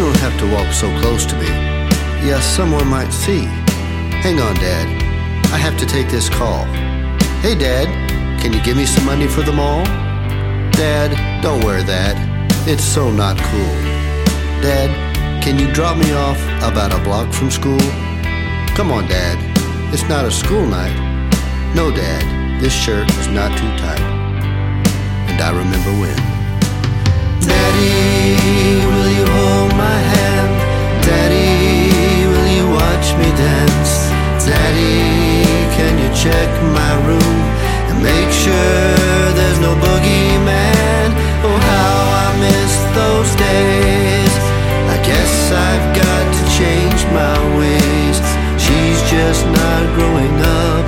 don't have to walk so close to me. Yeah, someone might see. Hang on, Dad. I have to take this call. Hey, Dad, can you give me some money for the mall? Dad, don't wear that. It's so not cool. Dad, can you drop me off about a block from school? Come on, Dad. It's not a school night. No, Dad, this shirt is not too tight. And I remember when. Daddy, will you hold my hand? Daddy, will you watch me dance? Daddy, can you check my room and make sure there's no boogeyman? Oh, how I miss those days. I guess I've got to change my ways. She's just not growing up.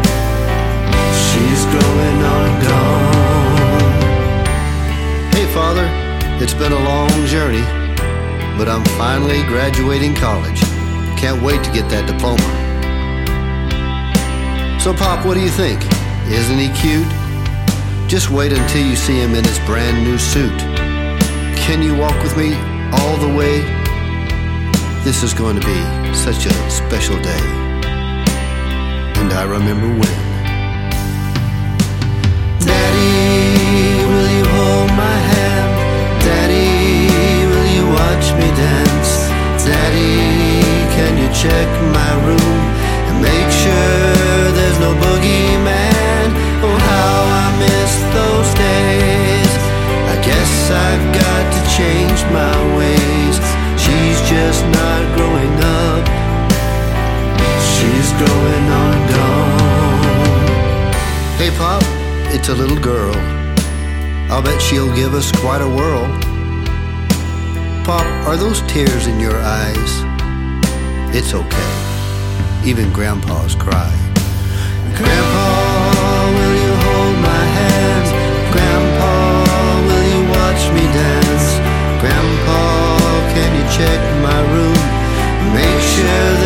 She's growing on gone. Hey, Father, it's been a long journey, but I'm finally graduating college. Can't wait to get that diploma. So, Pop, what do you think? Isn't he cute? Just wait until you see him in his brand new suit. Can you walk with me all the way? This is going to be such a special day. And I remember when. Daddy, will you hold my hand? Daddy, will you watch me dance? Daddy, can you check my room and make sure there's no boogeyman? Oh, how I miss those days. I guess I've got to change my ways. She's just not growing up. She's growing on gone. Hey, Pop, it's a little girl. I'll bet she'll give us quite a whirl. Pop, are those tears in your eyes? It's okay. Even Grandpa's cry. Grandpa, will you hold my hand? Grandpa, will you watch me dance? Grandpa, can you check my room? Make sure